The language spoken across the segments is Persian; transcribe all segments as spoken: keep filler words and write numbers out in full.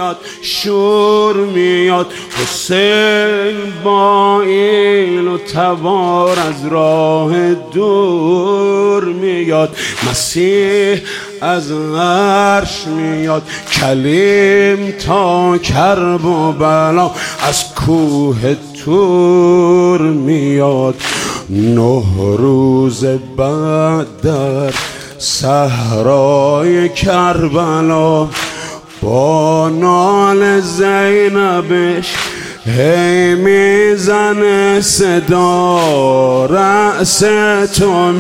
میاد شور میاد، حسین با ایل و تبار از راه دور میاد، مسیح از عرش میاد، کلیم تا کرب و بلا از کوه تور میاد. نه روز بعد در صحرای کربلا با نال زینبش هی میزنه صدا، رأس تو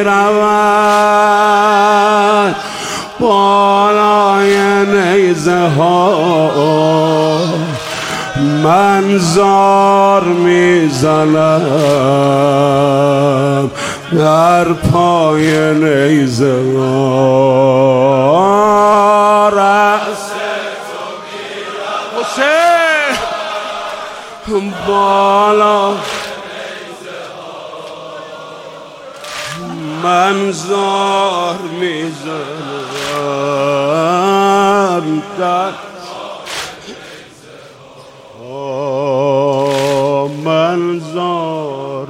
میرود بالای نیزه ها، من زار میزنم در پای نیزه ها، رأس تو میرود حسین بالا من زار میزنم در من زار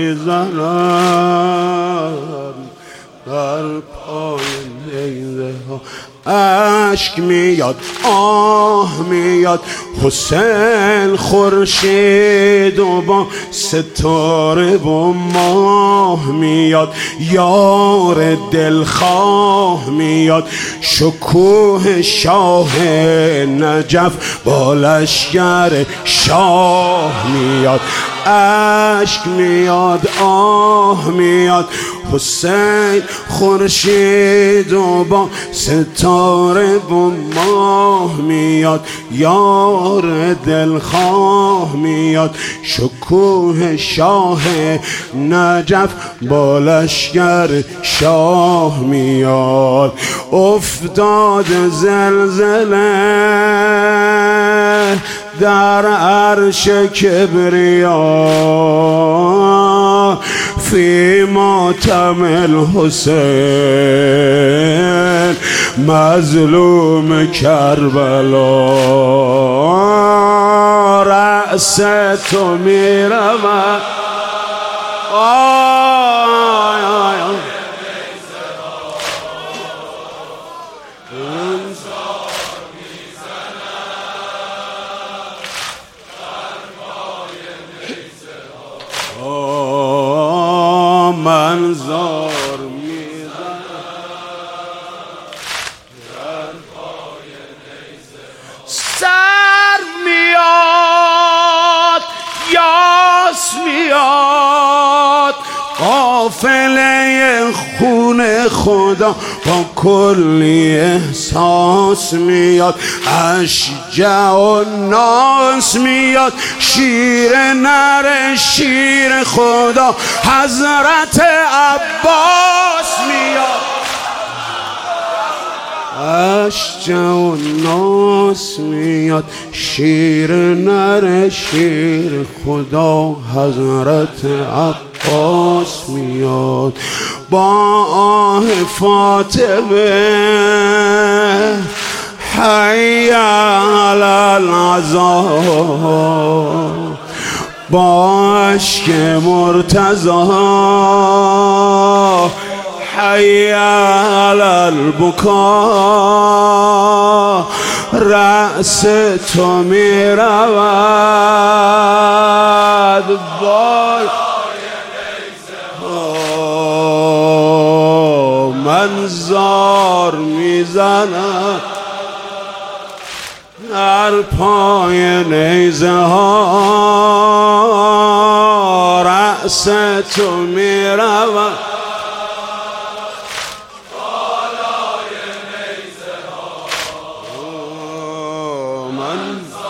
میزنم در پای نیزه ها. اشک میاد آه میاد، حسین خورشید و با ستاره و ماه میاد، یار دلخواه میاد، شکوه شاه نجف با لشکر شاه میاد. اشک میاد آه میاد، حسین خورشید و با ستاره و ماه میاد، یار دلخواه میاد، شکوه شاه نجف با لشکر شاه میاد. افتاد زلزله در عرش کبریا، فی ماتم الحسین مظلوم کربلا، رأس تو میرود من زار میزنم سر میاد یاس میاد، قافله خون خدا با کلی احساس میاد، اشجع و ناس میاد، شیر نر شیر خدا حضرت عباس میاد، اشجع و ناس میاد، شیر نر شیر خدا حضرت عباس میاد، با آه فاطمه حی علی العزا، با عشق مرتضی حی علی البکا، رأس تو میرود بال من زار میزنم در پای نیزه ها، رأس تو میرود بالای نیزه ها، من